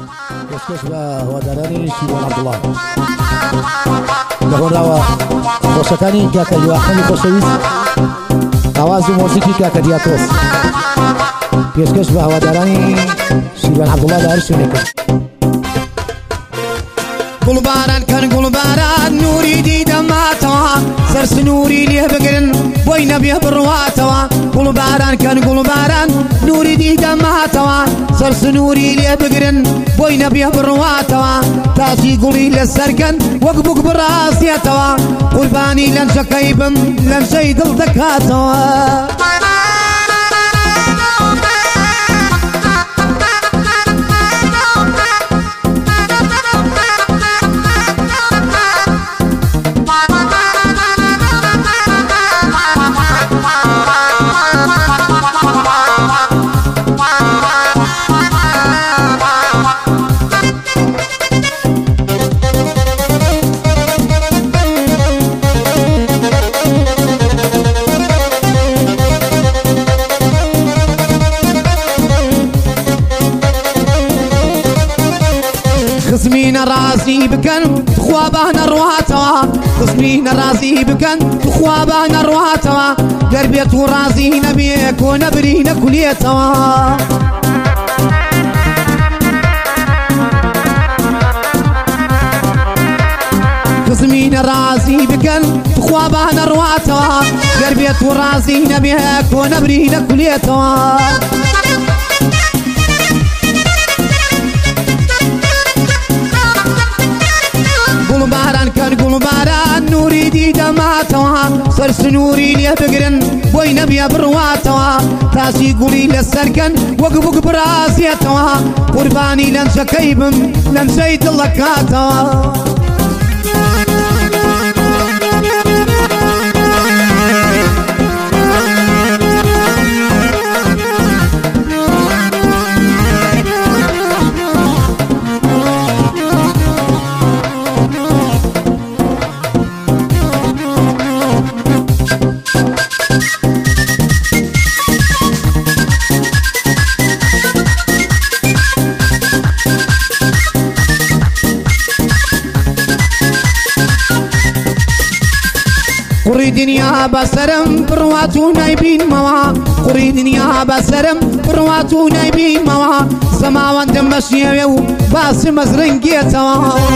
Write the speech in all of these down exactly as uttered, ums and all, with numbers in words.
پێشکەش بە هەوادارانی شیرۆن عەبدوڵڵا لە هۆنراوە خۆشەکانی کاکە یواخەمی خۆشەویست ئاواز و مۆزیکی کاکە دیاتۆس پێشکەش بە هەوادارانی شیرۆن عەبدوڵڵا لە هەر شوێنێکە گوڵباران کەن گوڵباران نوری دیدەماتەوە سەر سنووری لێ بگرن بۆی نەبێ بڕواتەوە گوڵباران کەن گوڵباران نوری دیدەماتەوە سەر سنووری لێ بگرن بۆی نەبێ بڕواتەوە تاچی گوڵی لەسەرکەن وەک بووک بڕاستێتەوە قوربانی لەنجەکەی بم لەنجەی دڵ دەکاتەوە خزمینە ڕازی بکەن خوا بە نەڕواتەوە خزمینە ڕازی بکەن خوا بە نەڕواتەوە دەربێت و ڕازی نەبێ کۆ نەبری نەکولێتەوە خزمینە ڕازی بکەن خوا بە نەڕواتەوە دەربێت و ڕازی نەبێ کۆ نەبری نەکولێتەوە گوڵباران کەن گوڵباران نوری دیدەماتەوە سەر سنووری لێ بگرن بۆی نەبێ بڕواتەوە تاچی گوڵی لەسەرکەن وەک بووک بڕاستێتەوە قوربانی لەنجەکەی بم لەنجەی دڵ دەکاتەوە قڕی دنیا بەسەرم بڕوات و نایبینمەوە قڕی دنیا بەسەرم بڕوات و نایبینمەوە زەماوەندم بە شێوێ و باسی مەزرنگێتەوە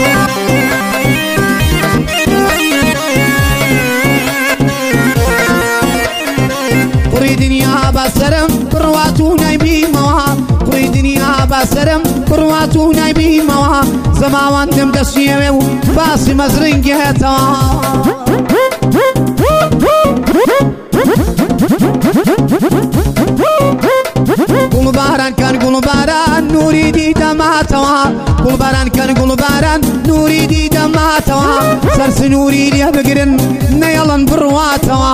قڕی دنیا بەسەرم بڕوات و نایبینمەوە قڕی دنیا بەسەرم بڕوات و نایبینمەوە زەماوەندم بە شێوێ و باسی مەزرنگێتەوە گوڵباران کەن گوڵباران نوری دیدەماتەوە گوڵباران کەن گوڵباران نوری دیدەماتەوە سەر سنووری لێ بگرن نەیەڵن بڕواتەوە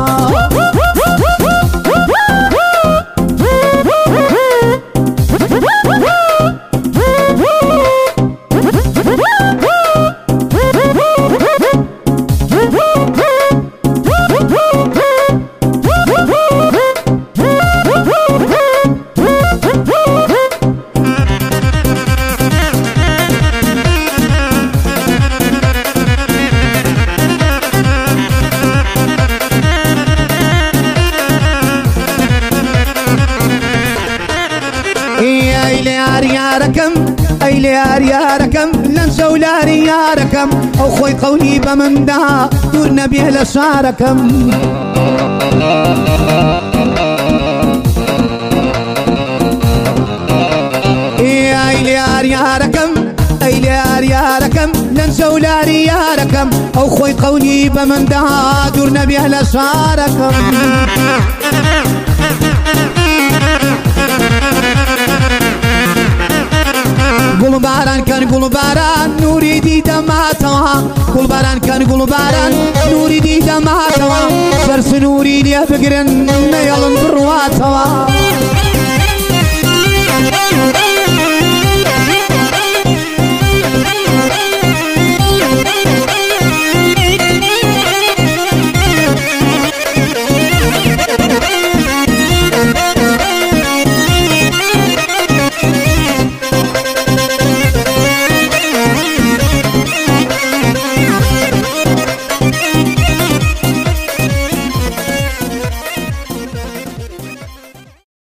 یارەکەم ئەی لێ یار یارەکەم لەنجە و لاری یارەکەم ئەو خۆی قەولی بە مندا دوور نەبێ لە شارەکەم ئەی لێ یار یارەکەم ئەی لێ یار یارەکەم لەنجە و لاری یارەکەم ئەو خۆی قەولی بە مندا دوور نەبێ لە شارەکەم گوڵباران کەن گوڵباران نوری دیدەماتەوە گوڵباران کەن گوڵباران نوری دیدەماتەوە سەر سنووری لێ بگرن نەیەڵن بڕواتەوە